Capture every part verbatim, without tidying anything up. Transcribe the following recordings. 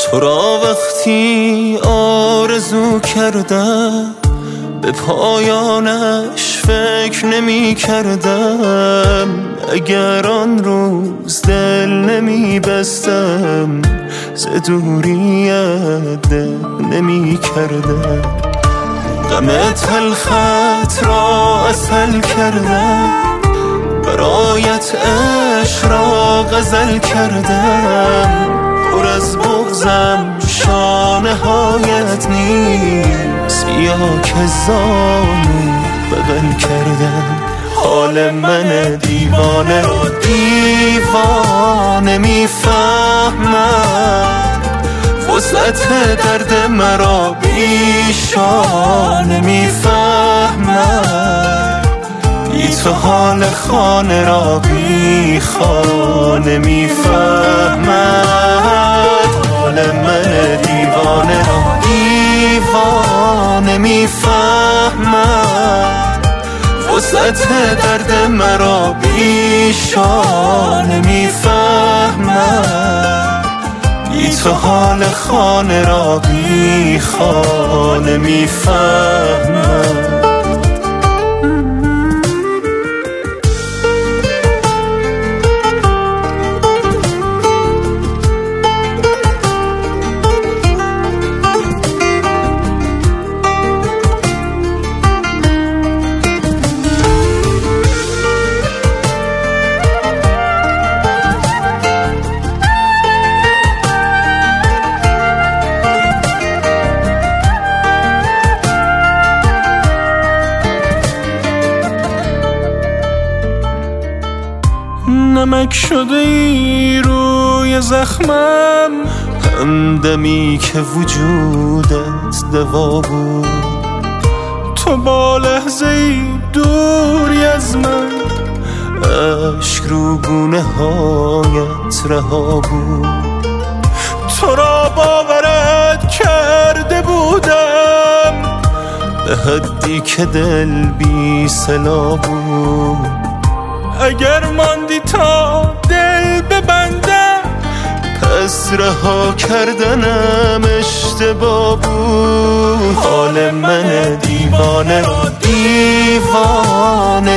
تو را وقتی آرزو کردم به پایانش فکر نمی کردم. اگر آن روز دل نمی بستم ز دوریت دل نمی کردم. غم تلخت را عسل کردم، برایت عشق را غزل کردم. پر از بغضم شانه هایت نیست، بیا که زانو بغل کردم. حال من دیوانه را دیوانه میفهمم، وسعت درد مرا بیشانه میفهمم. بی تو حال خانه را بی خانه میفهمد. حال من دیوانه را دیوانه میفهمد، وسعت درد مرا بیشانه میفهمد. بی تو حال خانه را بی خانه میفهمد. نمک شده ای روی زخمم، همدمی که وجودت دوا بود. تو با لحظه ای دوری از من، اشک رو گونه هایت رها بود. تو را باورت کرده بودم به حدی که دل بی صلا بود. اگر ماندی تا دل ببندم، پس رها کردنم اشتباه بود. حال من دیوانه را دیوانه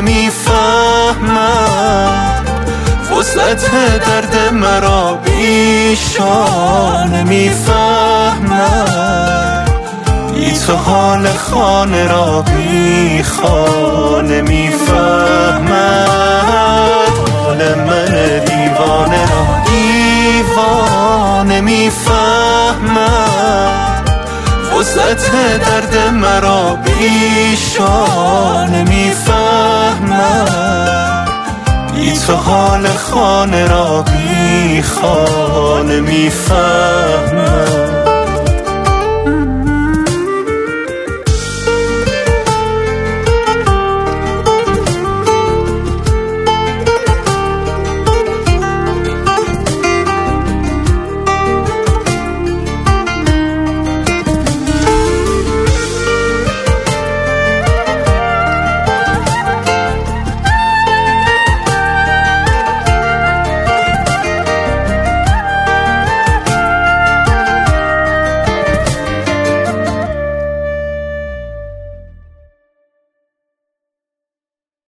میفهمم، وسعت درد مرا بیشانه میفهمم. بی تو حال خانه را بی خانه میفهمد. حال من دیوانه را دیوانه میفهمد، وسعت درد مرا بیشانه میفهمد. بی تو حال خانه را بی خانه میفهمد.